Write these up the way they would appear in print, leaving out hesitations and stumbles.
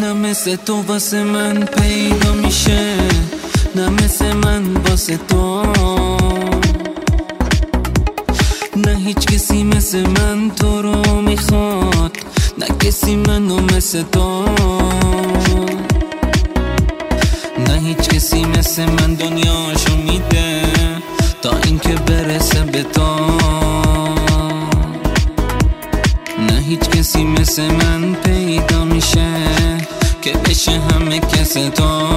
نه مثل تو واسه من پیدا میشه، نه مثل من واسه تو، نه هیچ کسی مثل من تو رو میخواد، نه کسی منو مثل تو، نه هیچ کسی مثل من دنیاشو میده تا اینکه برسه به تو، نه هیچ کسی مثل من پیدا میشه که بشه همه کس تو.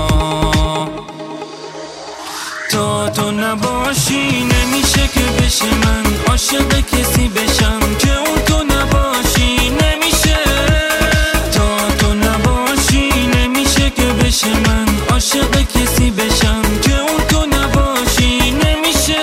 تو نباشی نمیشه که بشه من عاشق کسی بشم که اون تو نباشی، نمیشه. تو نباشی نمیشه که بشه من عاشق کسی بشم که اون تو نباشی، نمیشه.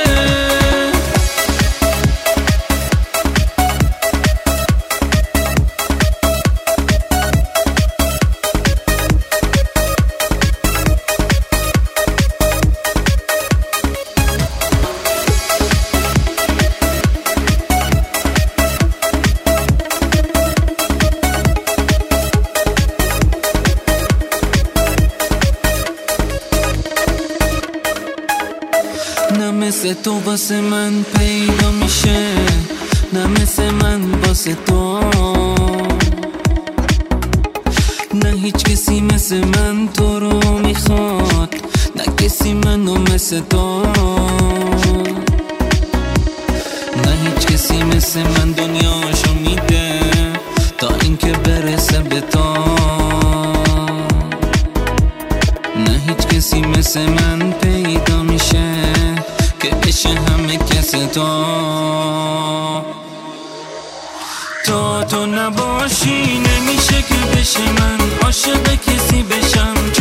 نه مثل تو واسه من پیدا میشه، نه مثل من واسه تو، نه هیچ کسی مثل من تو رو میخواد، نه کسی منو مثل تو، نه هیچ کسی مثل من دنیاشو میده تا اینکه برسه به تو، نه هیچ کسی مثل من پیدا میشه که بشه همه کس تو. تو نباشی نمیشه که بشه من عاشق کسی بشم